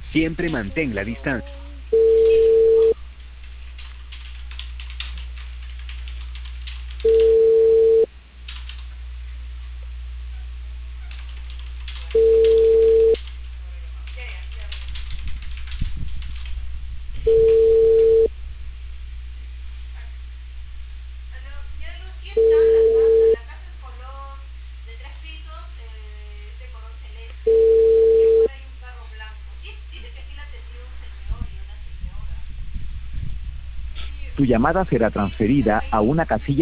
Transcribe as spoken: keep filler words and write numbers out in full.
Siempre mantén la distancia. Tu llamada será transferida a una casilla